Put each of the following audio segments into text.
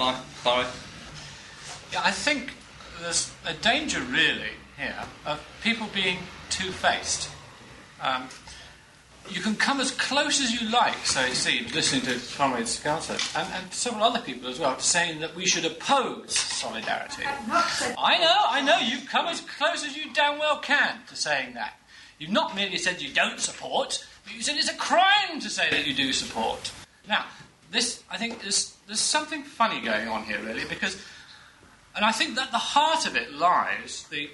Sorry. Yeah, I think there's a danger, really, here of people being two-faced. You can come as close as you like, so you see, listening to Comrade Scouser and several other people as well, saying that we should oppose solidarity. I know, you've come as close as you damn well can to saying that. You've not merely said you don't support, but you said it's a crime to say that you do support. Now, this, I think, there's something funny going on here, really, because, and I think that the heart of it lies the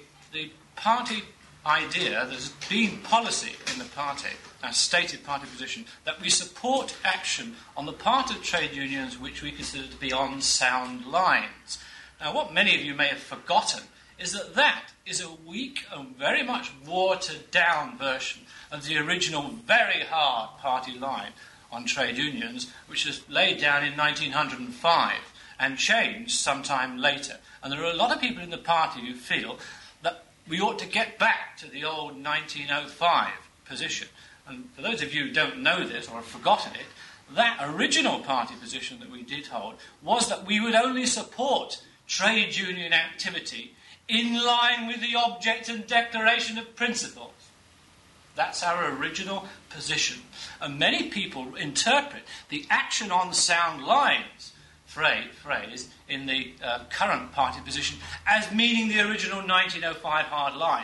party idea, there's been policy in the party, a stated party position, that we support action on the part of trade unions which we consider to be on sound lines. Now, what many of you may have forgotten is that that is a weak and very much watered-down version of the original very hard party line on trade unions, which was laid down in 1905 and changed sometime later. And there are a lot of people in the party who feel that we ought to get back to the old 1905 position. And for those of you who don't know this or have forgotten it, that original party position that we did hold was that we would only support trade union activity in line with the object and declaration of principles. That's our original position. And many people interpret the action on sound lines phrase in the current party position as meaning the original 1905 hard line.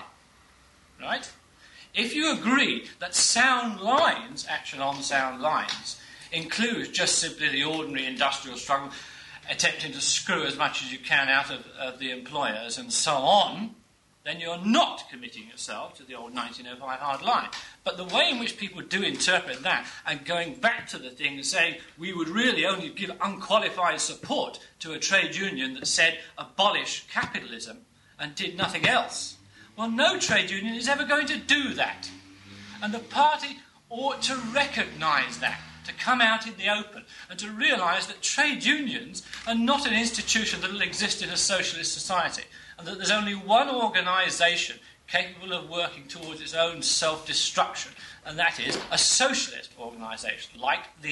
Right? If you agree that sound lines, action on sound lines, includes just simply the ordinary industrial struggle, attempting to screw as much as you can out of the employers and so on, then you're not committing yourself to the old 1905 hard line. But the way in which people do interpret that, and going back to the thing and saying we would really only give unqualified support to a trade union that said abolish capitalism and did nothing else, well, no trade union is ever going to do that. And the party ought to recognise that, to come out in the open and to realise that trade unions are not an institution that will exist in a socialist society, and that there's only one organisation capable of working towards its own self-destruction, and that is a socialist organisation like the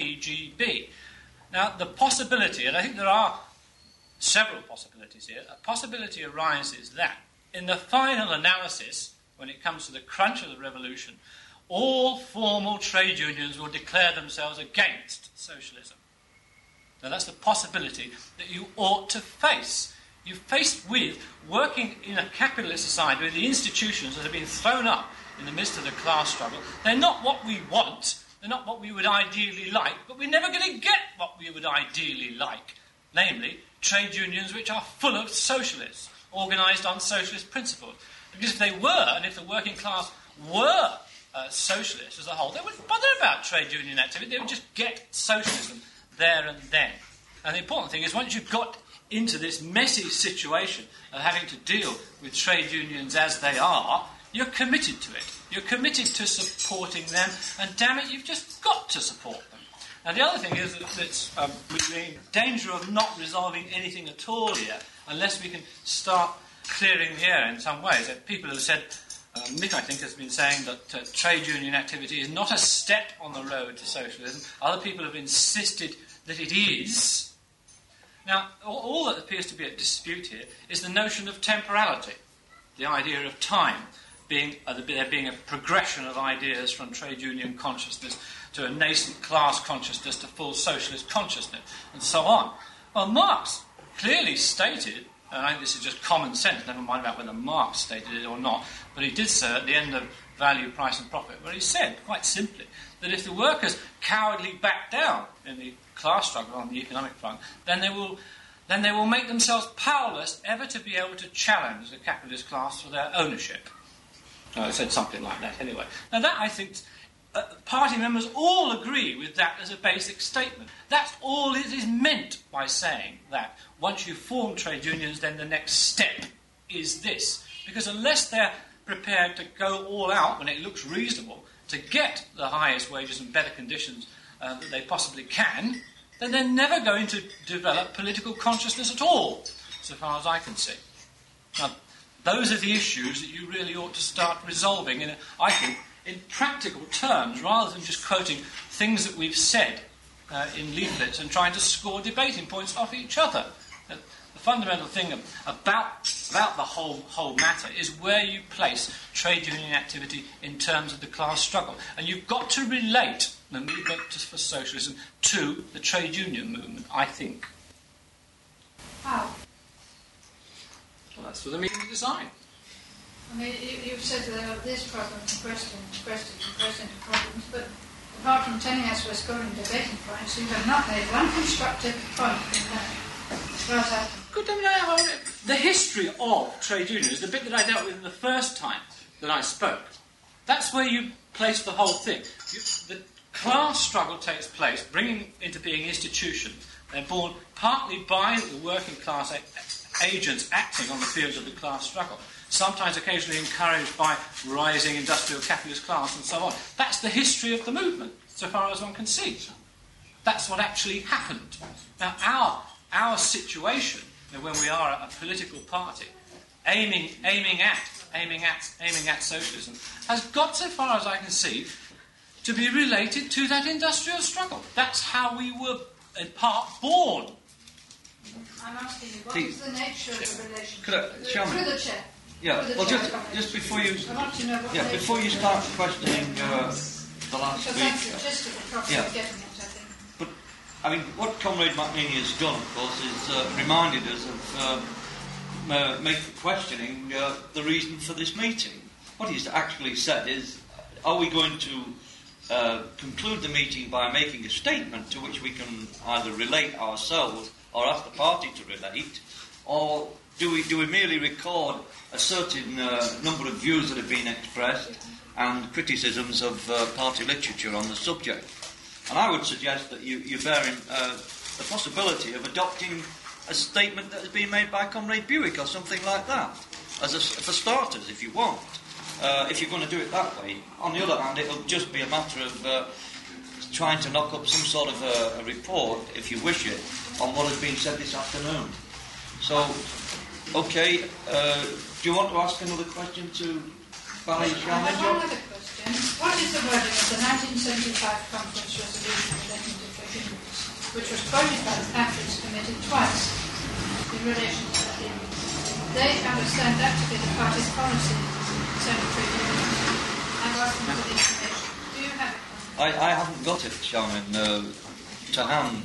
SPGB. Now, the possibility, and I think there are several possibilities here, a possibility arises that in the final analysis, when it comes to the crunch of the revolution, all formal trade unions will declare themselves against socialism. Now, that's the possibility that you ought to face. You're faced with working in a capitalist society where the institutions that have been thrown up in the midst of the class struggle, they're not what we want, they're not what we would ideally like, but we're never going to get what we would ideally like, namely trade unions which are full of socialists, organised on socialist principles. Because if they were, and if the working class were socialists as a whole, they wouldn't bother about trade union activity, they would just get socialism there and then. And the important thing is, once you've got into this messy situation of having to deal with trade unions as they are, you're committed to it. You're committed to supporting them, and damn it, you've just got to support them. And the other thing is that we're in danger of not resolving anything at all here unless we can start clearing the air in some ways. People have said, Mick, I think, has been saying that trade union activity is not a step on the road to socialism. Other people have insisted that it is. Now, all that appears to be at dispute here is the notion of temporality, the idea of time, there being a progression of ideas from trade union consciousness to a nascent class consciousness to full socialist consciousness, and so on. Well, Marx clearly stated, and I think this is just common sense, never mind about whether Marx stated it or not, but he did so at the end of Value, Price and Profit, where he said, quite simply, that if the workers cowardly back down in the class struggle on the economic front, then they will make themselves powerless ever to be able to challenge the capitalist class for their ownership. I said something like that anyway. Now that, I think, party members all agree with that as a basic statement. That's all it is meant by saying that once you form trade unions, then the next step is this. Because unless they're prepared to go all out when it looks reasonable to get the highest wages and better conditions that they possibly can, then they're never going to develop political consciousness at all, so far as I can see. Now, those are the issues that you really ought to start resolving, I think, in practical terms, rather than just quoting things that we've said in leaflets and trying to score debating points off each other. The fundamental thing about the whole matter is where you place trade union activity in terms of the class struggle. And you've got to relate the movement for socialism to the trade union movement, I think. How? Well, that's for the meeting to decide. I mean, you've said that there are these problems, questions, problems, but apart from telling us we're scoring debating points, you have not made one constructive point in that. As far as I can. Good, I mean, the history of trade unions, the bit that I dealt with the first time that I spoke, that's where you place the whole thing. The class struggle takes place, bringing into being institutions. They're born partly by the working class agents acting on the fields of the class struggle, sometimes occasionally encouraged by rising industrial capitalist class and so on. That's the history of the movement, so far as one can see. That's what actually happened. Now, our situation, when we are a political party, aiming at socialism, has got, so far as I can see, to be related to that industrial struggle. That's how we were, in part, born. I'm asking you, what is the nature of the relationship? Chairman? Through the chair. Yeah, Through the well, chair just before you... I want to know what before you start questioning the last because speaker... that's the gist of the problem we're getting at, I think. But, I mean, what Comrade McNeely has done, of course, is reminded us of questioning the reason for this meeting. What he's actually said is, are we going to conclude the meeting by making a statement to which we can either relate ourselves or ask the party to relate, or do we merely record a certain number of views that have been expressed and criticisms of party literature on the subject? And I would suggest that you bear in the possibility of adopting a statement that has been made by Comrade Buick or something like that, for starters, if you want. If you're going to do it that way. On the other hand, it'll just be a matter of trying to knock up some sort of a report, if you wish it, on what has been said this afternoon. So, okay, do you want to ask another question to Barry Sharman? I have one other question. What is the wording of the 1975 conference resolution relating to trade unions, which was quoted by the Patriot's Committee twice in relation to that issue? They understand that to be the party's policy. I've asked them for the information. Do you have it? I haven't got it, Sharman, to hand.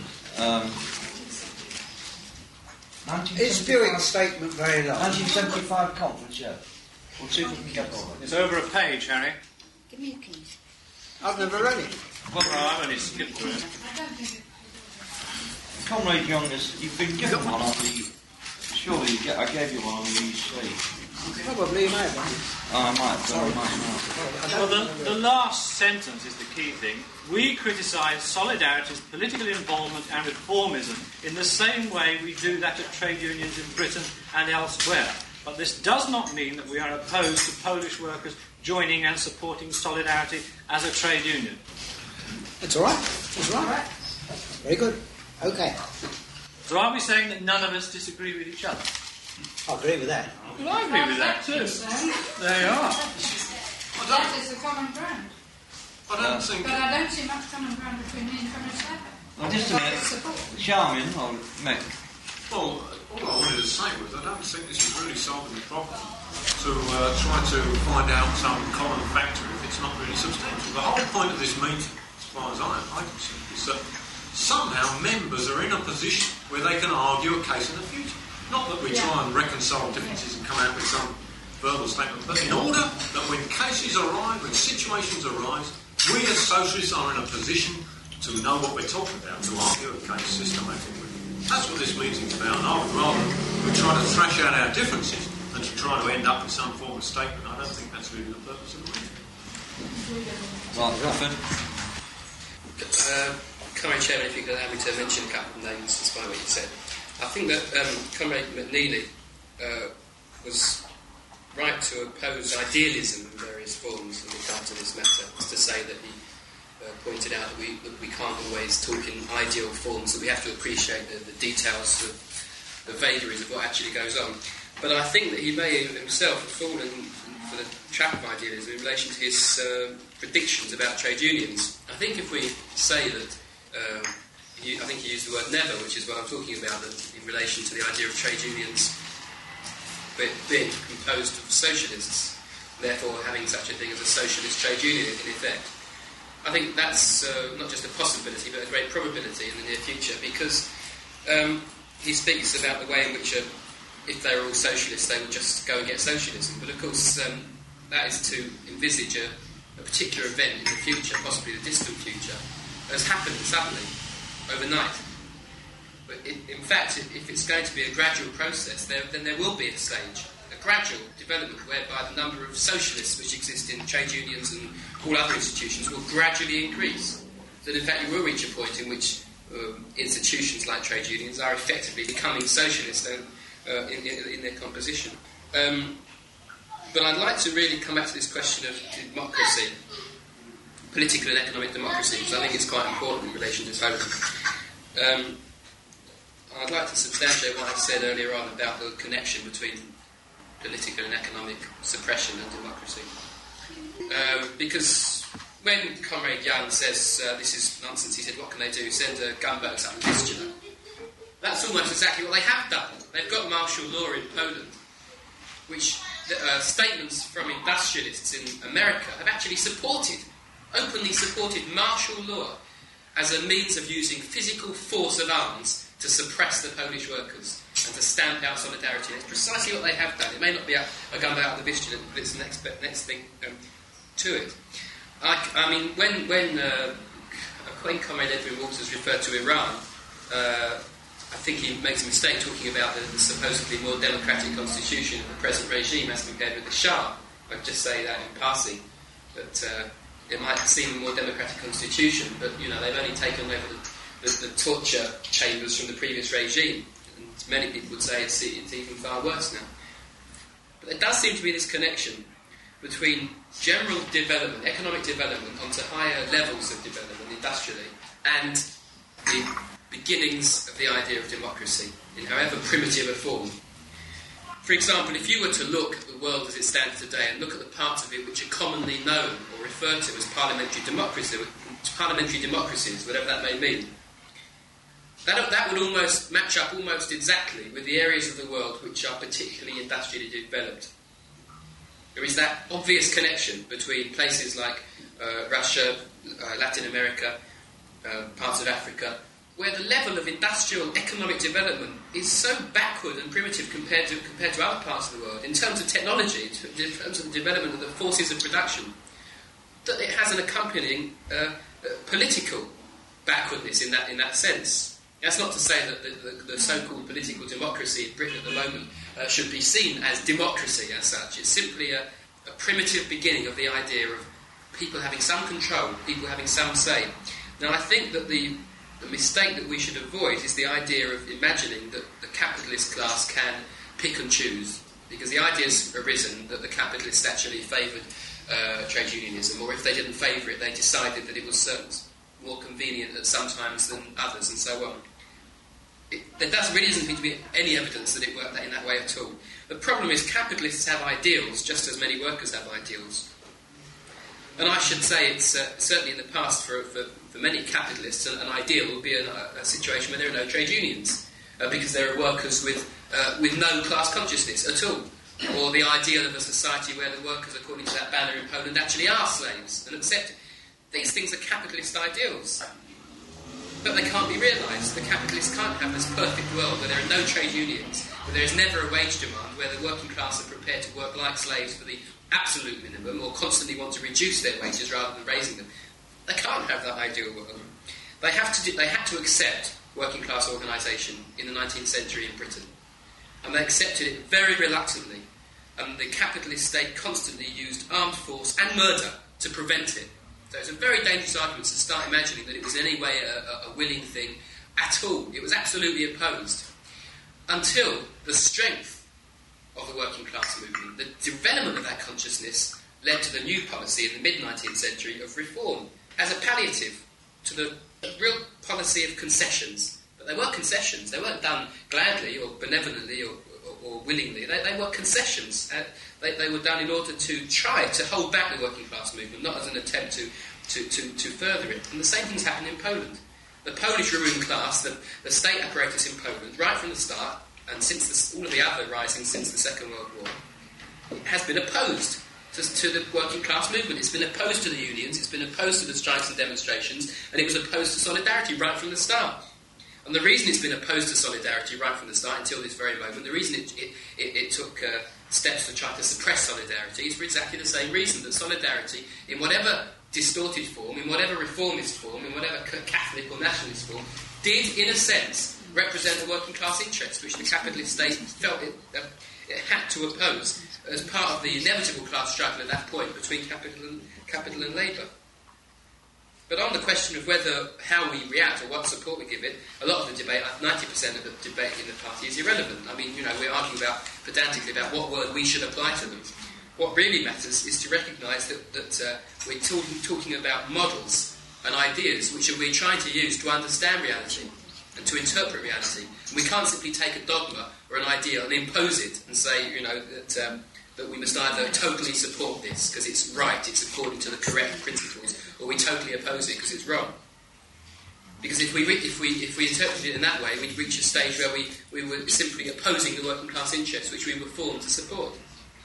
Is Buick's statement very long? 1975 conference, yeah. We'll see if we can get over it. It's over a page, Harry. Give me a keys. I've never read it. Well, I've only skipped through it. I don't think it. Comrade Young, you've been given one on the... Surely I gave you one on the EC. Probably, maybe. I might have done, I might not. Well, the last sentence is the key thing. We criticise Solidarity's political involvement and reformism in the same way we do that of trade unions in Britain and elsewhere. But this does not mean that we are opposed to Polish workers joining and supporting Solidarity as a trade union. That's all right. That's all right. Very good. Okay. So are we saying that none of us disagree with each other? I agree with that. Well, I agree with that too. There you are. That is the common ground. I don't think... But I don't see much common ground between me and Comrade Snapper. Well, just a minute. Charmin or Mick? Well, all I wanted to say was I don't think this is really solving the problem to try to find out some common factor if it's not really substantial. The whole point of this meeting, as far as I can see, is that somehow members are in a position where they can argue a case in the future. Not that we try and reconcile differences and come out with some verbal statement, but in order that when cases arise, when situations arise, we as socialists are in a position to know what we're talking about, to argue a case systematically. That's what this meeting's about, and I would rather we try to thrash out our differences than to try to end up with some form of statement. I don't think that's really the purpose of the meeting. Right, Ruffin. Comrade Chairman, if you could allow me to mention a couple of names despite what you said. I think that Comrade McNeely was right to oppose idealism in various forms in regard to this matter. It's to say that he pointed out that we can't always talk in ideal forms, that we have to appreciate the details of the vagaries of what actually goes on. But I think that he may himself have fallen for the trap of idealism in relation to his predictions about trade unions. I think if we say that I think he used the word never, which is what I'm talking about in relation to the idea of trade unions being composed of socialists, therefore having such a thing as a socialist trade union in effect. I think that's not just a possibility, but a great probability in the near future, because he speaks about the way in which, if they were all socialists, they would just go and get socialism. But of course, that is to envisage a particular event in the future, possibly the distant future, that has happened suddenly, overnight. But in fact, if it's going to be a gradual process, then there will be a stage, a gradual development whereby the number of socialists which exist in trade unions and all other institutions will gradually increase. That in fact you will reach a point in which institutions like trade unions are effectively becoming socialist in their composition. But I'd like to really come back to this question of democracy, political and economic democracy, because I think it's quite important in relation to Poland. I'd like to substantiate what I said earlier on about the connection between political and economic suppression and democracy. Because when Comrade Young says this is nonsense, he said, what can they do? Send gunboats up the Vistula. That's almost exactly what they have done. They've got martial law in Poland, which statements from industrialists in America have actually openly supported martial law as a means of using physical force of arms to suppress the Polish workers and to stamp out solidarity. And it's precisely what they have done. It may not be a gunboat out of the Vistula, but it's the next thing to it. I mean, when Comrade Edwin Walters referred to Iran, I think he makes a mistake talking about the supposedly more democratic constitution of the present regime as compared with the Shah. I'd just say that in passing, that it might seem a more democratic constitution, but they've only taken over the torture chambers from the previous regime, and many people would say it's even far worse now. But there does seem to be this connection between general development, economic development, onto higher levels of development industrially, and the beginnings of the idea of democracy, in however primitive a form. For example, if you were to look at the world as it stands today and look at the parts of it which are commonly known or referred to as parliamentary democracies, whatever that may mean, that would almost match up almost exactly with the areas of the world which are particularly industrially developed. There is that obvious connection between places like Russia, Latin America, parts of Africa, where the level of industrial economic development is so backward and primitive compared to other parts of the world, in terms of technology, in terms of the development of the forces of production, that it has an accompanying political backwardness in that sense. That's not to say that the so-called political democracy in Britain at the moment should be seen as democracy as such. It's simply a primitive beginning of the idea of people having some control, people having some say. Now, I think that the mistake that we should avoid is the idea of imagining that the capitalist class can pick and choose, because the idea has arisen that the capitalists actually favoured trade unionism, or if they didn't favour it, they decided that it was more convenient at some times than others, and so on. There really doesn't seem to be any evidence that it worked in that way at all. The problem is capitalists have ideals just as many workers have ideals. And I should say it's certainly in the past for many capitalists an ideal would be a situation where there are no trade unions because there are workers with no class consciousness at all. Or the ideal of a society where the workers, according to that banner in Poland, actually are slaves and accepted. These things are capitalist ideals. But they can't be realised. The capitalists can't have this perfect world where there are no trade unions, where there is never a wage demand, where the working class are prepared to work like slaves for the absolute minimum, or constantly want to reduce their wages rather than raising them. They can't have that ideal world. They had to accept working class organisation in the 19th century in Britain. And they accepted it very reluctantly. And the capitalist state constantly used armed force and murder to prevent it. So it's a very dangerous argument to start imagining that it was in any way a willing thing at all. It was absolutely opposed. Until the strength of the working class movement, the development of that consciousness led to the new policy in the mid-19th century of reform as a palliative to the real policy of concessions. But they were concessions. They weren't done gladly or benevolently or willingly. They were concessions. They were done in order to try to hold back the working class movement, not as an attempt to further it. And the same thing's happened in Poland. the Polish ruling class, the state apparatus in Poland, right from the start, and since all of the other risings since the Second World War, has been opposed to the working class movement. It's been opposed to the unions, it's been opposed to the strikes and demonstrations, and it was opposed to solidarity right from the start. And the reason it's been opposed to solidarity right from the start until this very moment, the reason it took steps to try to suppress solidarity is for exactly the same reason, that solidarity, in whatever distorted form, in whatever reformist form, in whatever Catholic or nationalist form, did, in a sense, represent the working class interest, which the capitalist state felt it had to oppose as part of the inevitable class struggle at that point between capital and labour. But on the question of how we react or what support we give it, a lot of the debate, 90% of the debate in the party is irrelevant. I mean, we're arguing pedantically about what word we should apply to them. What really matters is to recognise that we're talking about models and ideas which we're trying to use to understand reality and to interpret reality. And we can't simply take a dogma or an idea and impose it and say, that we must either totally support this because it's right, it's according to the correct principles, or we totally oppose it because it's wrong. Because if we interpret it in that way, we'd reach a stage where we were simply opposing the working class interests which we were formed to support.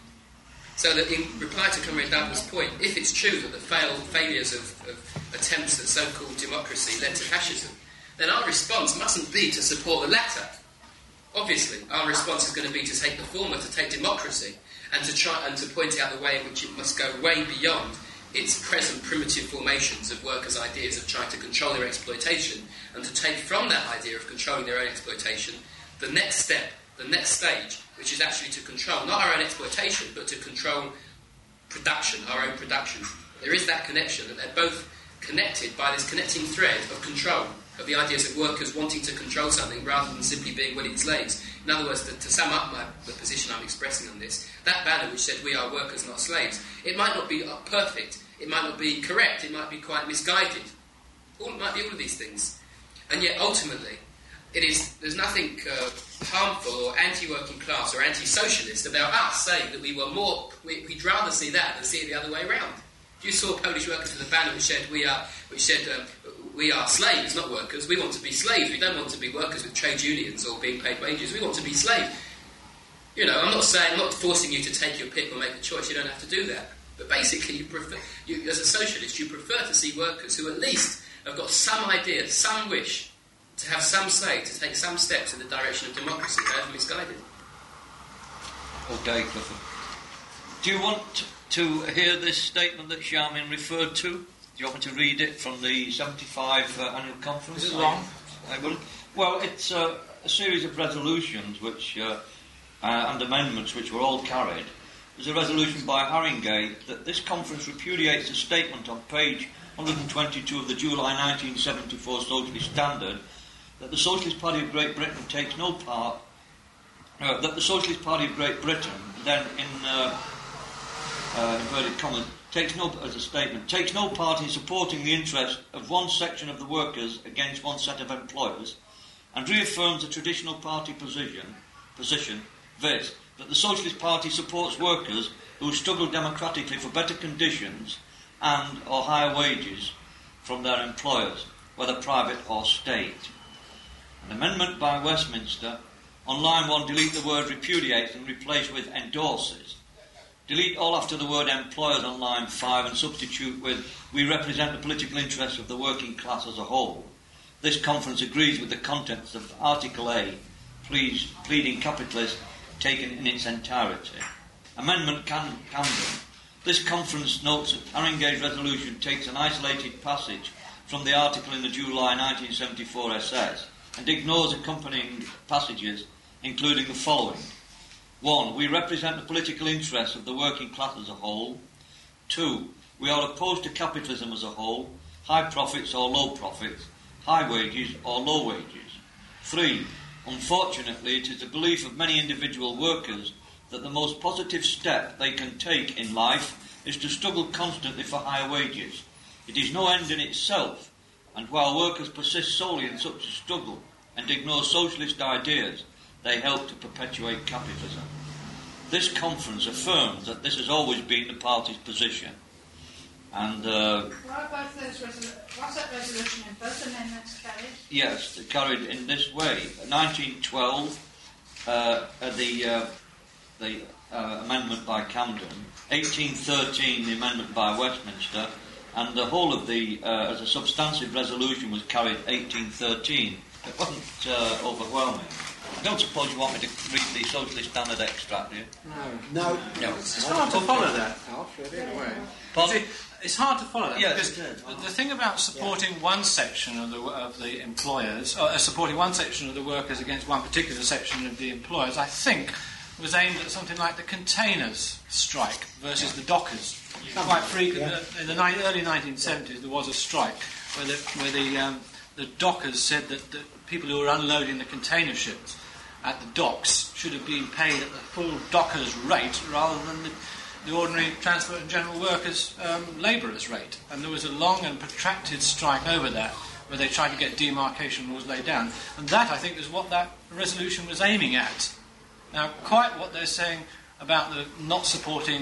So that in reply to Comrade Douglas' point, if it's true that the failures of attempts at so-called democracy led to fascism, then our response mustn't be to support the latter. Obviously, our response is going to be to take the former, to take democracy, and to try and to point out the way in which it must go way beyond its present primitive formations of workers' ideas of trying to control their exploitation, and to take from that idea of controlling their own exploitation the next step, the next stage, which is actually to control not our own exploitation, but to control production, our own production. There is that connection, and they're both connected by this connecting thread of control, of the ideas of workers wanting to control something rather than simply being willing slaves. In other words, to sum up the position I'm expressing on this, that banner which said we are workers, not slaves, it might not be perfect, it might not be correct, it might be quite misguided. It might be all of these things. And yet, ultimately, there's nothing harmful or anti-working class or anti-socialist about us saying that we'd rather see that than see it the other way around. You saw Polish workers with a banner which said we are slaves, not workers. We want to be slaves. We don't want to be workers with trade unions or being paid wages. We want to be slaves. I'm not forcing you to take your pick or make a choice. You don't have to do that. But basically, as a socialist, you prefer to see workers who at least have got some idea, some wish, to have some say, to take some steps in the direction of democracy, however misguided. Okay, Clifford. Do you want to hear this statement that Charmin referred to? Do you want me to read it from the 75 annual conference? Is it long? I will. Well, it's a series of resolutions and amendments which were all carried. There's a resolution by Haringey that this conference repudiates a statement on page 122 of the July 1974 Socialist Standard that the Socialist Party of Great Britain takes no part, that the Socialist Party of Great Britain, then in inverted commas, takes no part in supporting the interest of one section of the workers against one set of employers, and reaffirms the traditional party position, viz., that the Socialist Party supports workers who struggle democratically for better conditions and or higher wages from their employers, whether private or state. An amendment by Westminster, on line 1, delete the word repudiates and replace with endorses. Delete all after the word employers on line 5 and substitute with we represent the political interests of the working class as a whole. This conference agrees with the contents of Article A, pleading capitalist, taken in its entirety. Amendment Camden. This conference notes that Haringey's resolution takes an isolated passage from the article in the July 1974 SS and ignores accompanying passages, including the following. 1. We represent the political interests of the working class as a whole. 2. We are opposed to capitalism as a whole, high profits or low profits, high wages or low wages. 3. Unfortunately, it is the belief of many individual workers that the most positive step they can take in life is to struggle constantly for higher wages. It is no end in itself, and while workers persist solely in such a struggle and ignore socialist ideas, they help to perpetuate capitalism. This conference affirms that this has always been the party's position. And what about those was that resolution in both amendments carried? yes, carried in this way. 1912, the amendment by Camden, 1813, the amendment by Westminster, and the whole of the, as a substantive resolution, was carried 1813. It wasn't overwhelming. I don't suppose you want me to read the Socialist Standard extract, do you? No. It's hard to follow that, Alf, really, in a way. Pardon? See, it's hard to follow that, Yes, because it is. the thing about supporting one section of the employers, supporting one section of the workers against one particular section of the employers, I think, was aimed at something like the containers strike versus the dockers. Quite frequent. In the early 1970s, there was a strike where the dockers said that the people who were unloading the container ships at the docks should have been paid at the full dockers' rate rather than the ordinary transport and general workers' labourers' rate. And there was a long and protracted strike over that, where they tried to get demarcation rules laid down. And that, I think, is what that resolution was aiming at. Now, quite what they're saying about the not supporting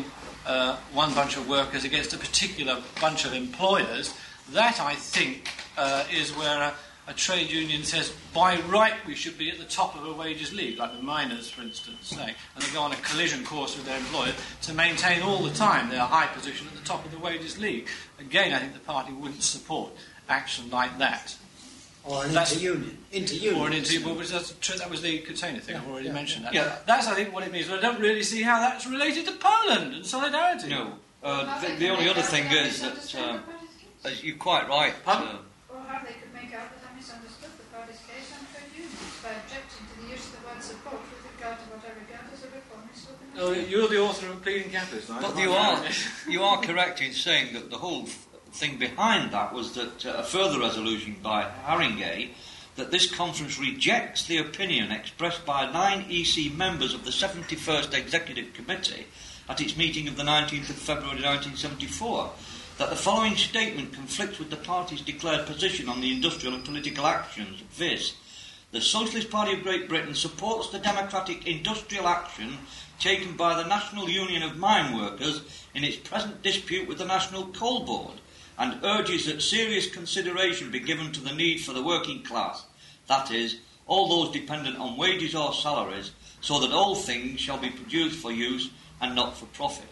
one bunch of workers against a particular bunch of employers, that, I think, is where a trade union says, by right we should be at the top of a wages league, like the miners, for instance, say, and they go on a collision course with their employer to maintain all the time their high position at the top of the wages league. Again, I think the party wouldn't support action like that. Or an inter-union. Or an inter-union, but that was the container thing, I've already mentioned that. Yeah. That's, I think, what it means, but I don't really see how that's related to Poland and solidarity. No. The only other thing is that, as you're quite right. Or how they could make out that I misunderstood the party's case on trade unions by objecting to the use of the word support with regard to what I regard as a reformist organisation. Oh, you're the author of Pleading Capitalist, right? But you are correct in saying that the whole thing behind that was that a further resolution by Haringey that this conference rejects the opinion expressed by 9 EC members of the 71st Executive Committee at its meeting of the 19th of February 1974, that the following statement conflicts with the party's declared position on the industrial and political actions, viz. The Socialist Party of Great Britain supports the democratic industrial action taken by the National Union of Mine Workers in its present dispute with the National Coal Board, and urges that serious consideration be given to the need for the working class, that is, all those dependent on wages or salaries, so that all things shall be produced for use and not for profit.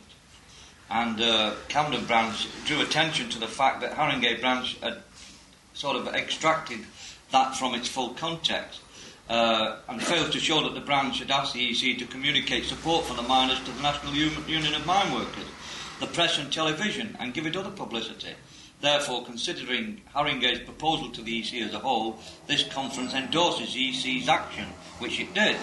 And Camden branch drew attention to the fact that Haringey branch had sort of extracted that from its full context, and failed to show that the branch had asked the EC to communicate support for the miners to the National Union of Mine Workers, the press and television, and give it other publicity. Therefore, considering Haringey's proposal to the EC as a whole, this conference endorses the EC's action, which it did,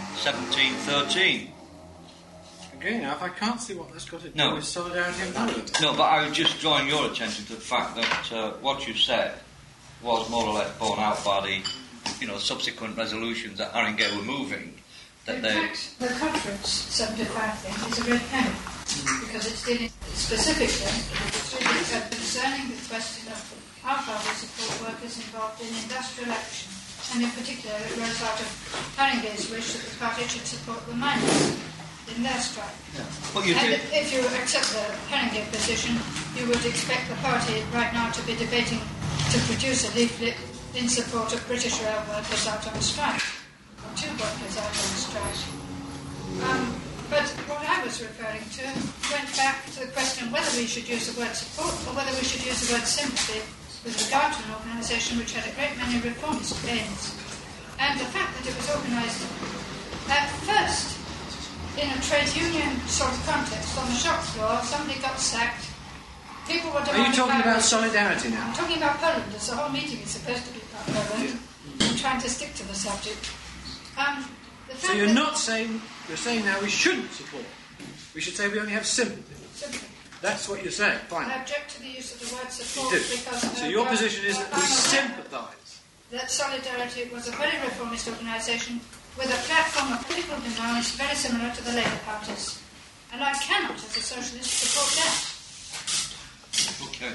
1713. Again, I can't see what that's got to do with solidarity and Poland. No, but I was just drawing your attention to the fact that what you said was more or less borne out by the, subsequent resolutions that Haringey were moving. In fact, the conference 75 thing is a red herring, because it's dealing specifically concerning the question of how far we support workers involved in industrial action, and in particular it grows out of Haringey's wish that the party should support the miners in their strike. Yeah. Well, and if you accept the Haringey position, you would expect the party right now to be debating to produce a leaflet in support of British rail workers out on strike, or 2 workers out on strike. But what I was referring to went back to the question whether we should use the word support or whether we should use the word sympathy with regard to an organisation which had a great many reformist aims. And the fact that it was organised at first in a trade union sort of context on the shop floor, somebody got sacked. People were demanding. Are you talking about solidarity now? I'm talking about Poland, as the whole meeting is supposed to be about Poland. I'm trying to stick to the subject. So you're not saying, you're saying now we shouldn't support. We should say we only have sympathy. That's what you're saying. Fine. I object to the use of the word support because... So your position is that we sympathise. That Solidarity was a very reformist organisation with a platform of political demands very similar to the Labour parties. And I cannot, as a socialist, support that. Okay.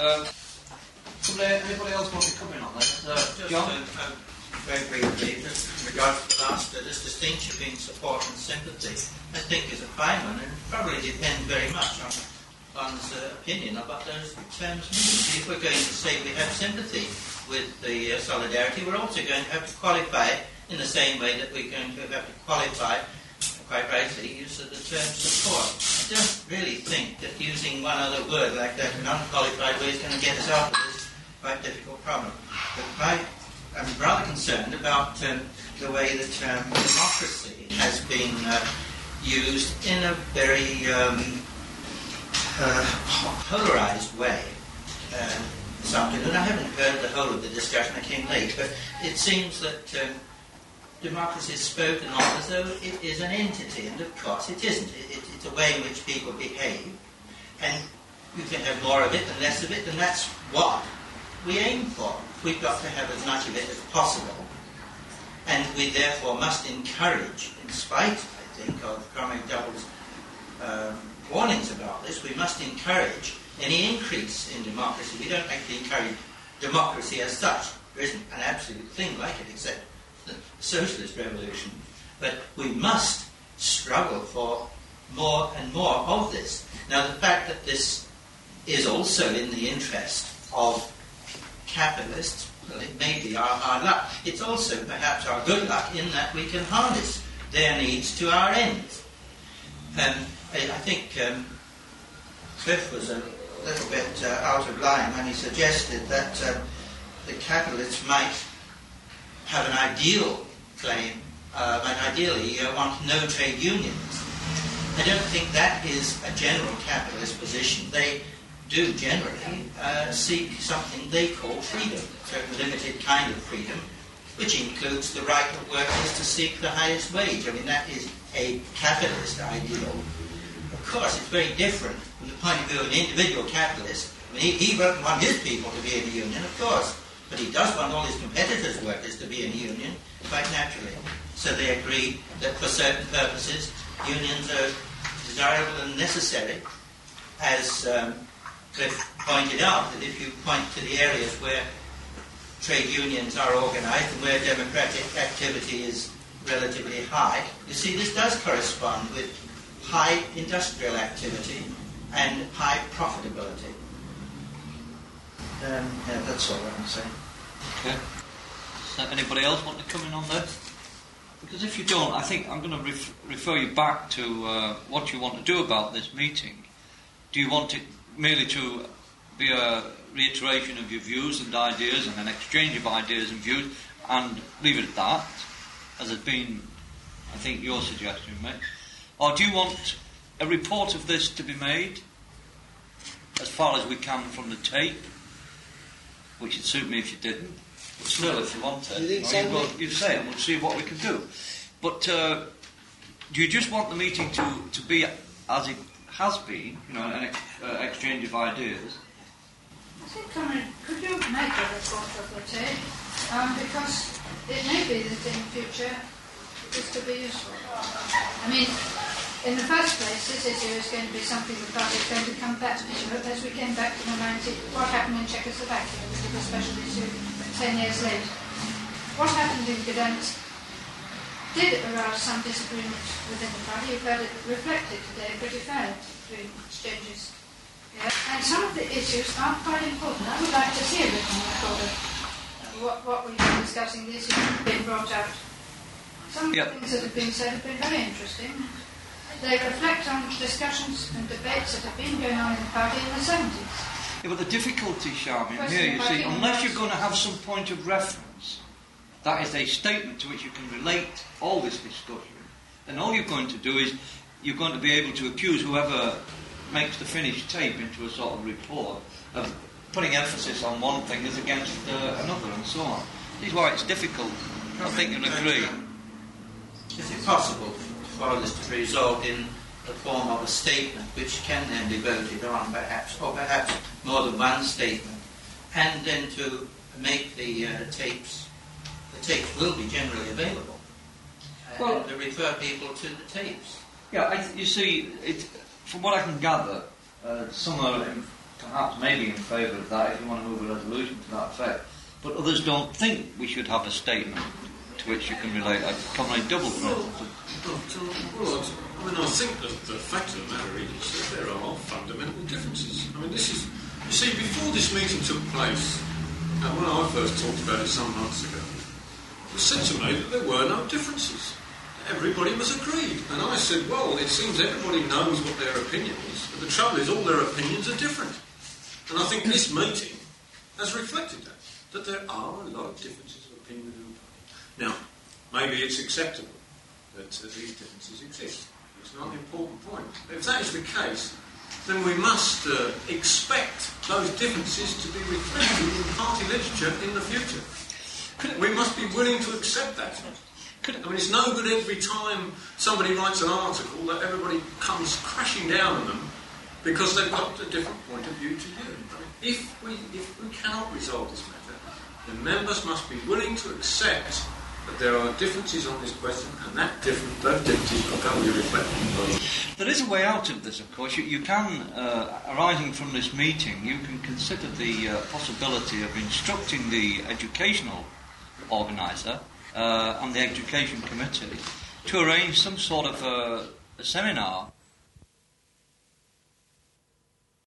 Anybody else want to come in on that? John? Very briefly, in regards to the last, this distinction between support and sympathy, I think is a fine one, and probably depends very much on one's opinion about those terms mean. If we're going to say we have sympathy with the solidarity, we're also going to have to qualify it in the same way that we're going to have to qualify, quite rightly, use of the term support. I don't really think that using one other word like that, an unqualified way, is going to get us out of this quite difficult problem. But I'm rather concerned about the way the term democracy has been used in a very polarized way. Something, and I haven't heard the whole of the discussion, I came late, but it seems that democracy is spoken of as though it is an entity, and of course it isn't. It's a way in which people behave, and you can have more of it and less of it, and that's what we aim for. We've got to have as much of it as possible, and we therefore must encourage, in spite, I think, of Cromwell Double's warnings about this, we must encourage any increase in democracy. We don't actually encourage democracy as such. There isn't an absolute thing like it except the socialist revolution. But we must struggle for more and more of this. Now, the fact that this is also in the interest of capitalists, well, it may be our hard luck. It's also perhaps our good luck in that we can harness their needs to our ends. I think Cliff was a little bit out of line when he suggested that the capitalists might have an ideal claim, might ideally want no trade unions. I don't think that is a general capitalist position. They do generally seek something they call freedom, a certain limited kind of freedom, which includes the right of workers to seek the highest wage. I mean, that is a capitalist ideal. Of course, it's very different from the point of view of an individual capitalist. I mean, he won't want his people to be in a union, of course, but he does want all his competitors' workers to be in a union, quite naturally. So they agree that for certain purposes, unions are desirable and necessary, as Cliff pointed out, that if you point to the areas where trade unions are organised and where democratic activity is relatively high, you see this does correspond with high industrial activity and high profitability. Yeah, that's all I can say. Okay. Does anybody else want to come in on that? Because if you don't, I think I'm going to refer you back to what you want to do about this meeting. Do you want it merely to be a reiteration of your views and ideas and an exchange of ideas and views and leave it at that, as has been, I think, your suggestion, mate? Or do you want a report of this to be made, as far as we can from the tape, which would suit me if you didn't, but still, if you want it, you say it and we'll see what we can do. But do you just want the meeting to be as it has been, an exchange of ideas? I think, could you make a report of the tape? Because it may be that in future this could be useful. I mean, in the first place, this issue is going to be something the party is going to come back to, as we came back to the 90s, what happened in Czechoslovakia, which was a special issue 10 years later. What happened in Gdansk did arouse some disagreement within the party. You've heard it reflected today pretty fairly between exchanges. Yeah. And some of the issues are quite important. I would like to see a written record of what we've been discussing, the issues that have been brought out. Some of the things that have been said have been very interesting. They reflect on discussions and debates that have been going on in the party in the 70s. Yeah, but the difficulty, Charmian, here, you see, unless you're going to have some point of reference, that is a statement to which you can relate all this discussion, then all you're going to do is you're going to be able to accuse whoever makes the finished tape into a sort of report of putting emphasis on one thing as against another and so on. This is why it's difficult. I think you'll agree. Is it possible for this to be resolved in the form of a statement which can then be voted on, perhaps, or perhaps more than one statement, and then to make the tapes? The tapes will be generally available. And to refer people to the tapes. Yeah, you see, from what I can gather, some are perhaps maybe in favour of that if you want to move a resolution to that effect, but others don't think we should have a statement to which you can relate. A Comrade Double, for instance, Well, I think that the fact of the matter is that there are fundamental differences. I mean, this is... You see, before this meeting took place, when I first talked about it some months ago, it was said to me that there were no differences. Everybody was agreed. And I said, well, it seems everybody knows what their opinion is, but the trouble is all their opinions are different. And I think this meeting has reflected that there are a lot of differences of opinion within the party. Now, maybe it's acceptable that these differences exist. It's not an important point. If that is the case, then we must expect those differences to be reflected in party literature in the future. We must be willing to accept that. I mean, it's no good every time somebody writes an article that everybody comes crashing down on them because they've got a different point of view to you. I mean, if we cannot resolve this matter, then members must be willing to accept that there are differences on this question, and those differences are going to be reflected. There is a way out of this, of course. You can, arising from this meeting, you can consider the possibility of instructing the educational organiser and the education committee to arrange some sort of a seminar